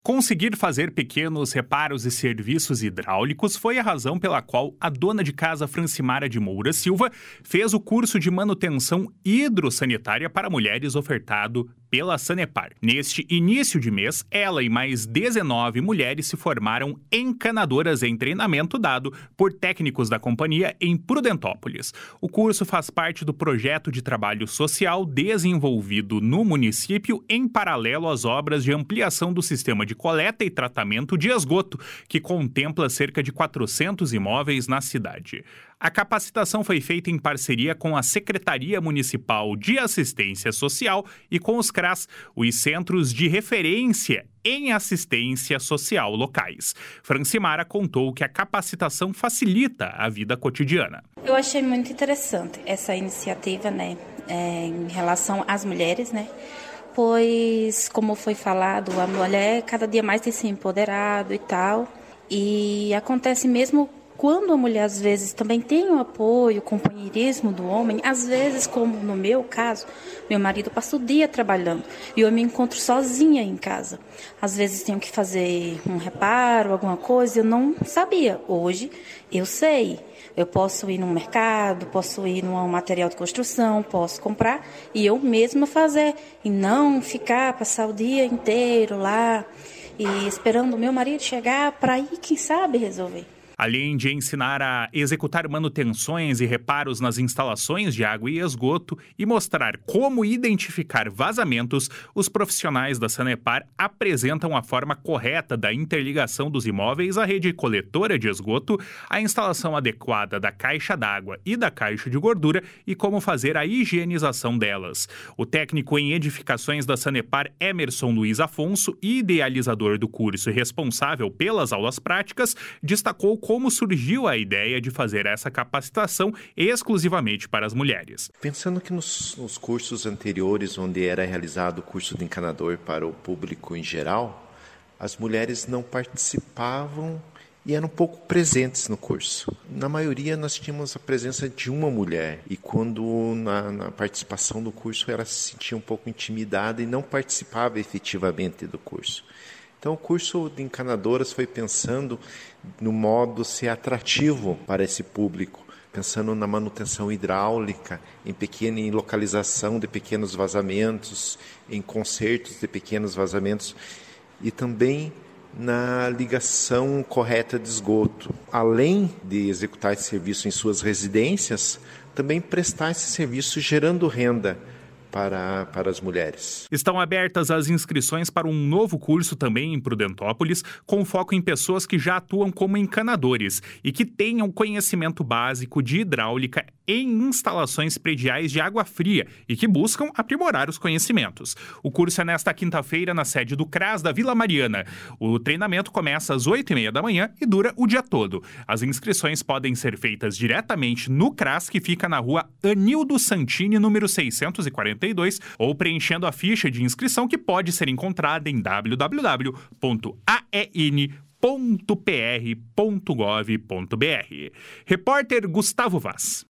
Conseguir fazer pequenos reparos e serviços hidráulicos foi a razão pela qual a dona de casa Francimara de Moura Silva fez o curso de manutenção hidrossanitária para mulheres ofertado pela Sanepar. Neste início de mês, ela e mais 19 mulheres se formaram encanadoras em treinamento dado por técnicos da companhia em Prudentópolis. O curso faz parte do projeto de trabalho social desenvolvido no município em paralelo às obras de ampliação do sistema de coleta e tratamento de esgoto, que contempla cerca de 400 imóveis na cidade. A capacitação foi feita em parceria com a Secretaria Municipal de Assistência Social e com os CRAS, os Centros de Referência em Assistência Social locais. Francimara contou que a capacitação facilita a vida cotidiana. Eu achei muito interessante essa iniciativa, em relação às mulheres, pois, como foi falado, a mulher cada dia mais tem se empoderado e tal, e acontece mesmo quando a mulher, às vezes, também tem o apoio, o companheirismo do homem, às vezes, como no meu caso, meu marido passa o dia trabalhando e eu me encontro sozinha em casa. Às vezes tenho que fazer um reparo, alguma coisa, eu não sabia. Hoje eu sei. Eu posso ir no mercado, posso ir num material de construção, posso comprar e eu mesma fazer. E não passar o dia inteiro lá e esperando o meu marido chegar para ir, quem sabe, resolver. Além de ensinar a executar manutenções e reparos nas instalações de água e esgoto e mostrar como identificar vazamentos, os profissionais da Sanepar apresentam a forma correta da interligação dos imóveis à rede coletora de esgoto, a instalação adequada da caixa d'água e da caixa de gordura e como fazer a higienização delas. O técnico em edificações da Sanepar, Emerson Luiz Afonso, idealizador do curso e responsável pelas aulas práticas, destacou como surgiu a ideia de fazer essa capacitação exclusivamente para as mulheres. Pensando que nos cursos anteriores, onde era realizado o curso de encanador para o público em geral, as mulheres não participavam e eram pouco presentes no curso. Na maioria, nós tínhamos a presença de uma mulher e quando na participação do curso ela se sentia um pouco intimidada e não participava efetivamente do curso. Então, o curso de encanadoras foi pensando no modo ser atrativo para esse público, pensando na manutenção hidráulica, em localização de pequenos vazamentos, em consertos de pequenos vazamentos e também na ligação correta de esgoto. Além de executar esse serviço em suas residências, também prestar esse serviço gerando renda para as mulheres. Estão abertas as inscrições para um novo curso também em Prudentópolis, com foco em pessoas que já atuam como encanadores e que tenham conhecimento básico de hidráulica em instalações prediais de água fria e que buscam aprimorar os conhecimentos. O curso é nesta quinta-feira na sede do CRAS da Vila Mariana. O treinamento começa às 8h30 da manhã e dura o dia todo. As inscrições podem ser feitas diretamente no CRAS, que fica na rua Anildo Santini, número 642, ou preenchendo a ficha de inscrição que pode ser encontrada em www.aen.pr.gov.br. Repórter Gustavo Vaz.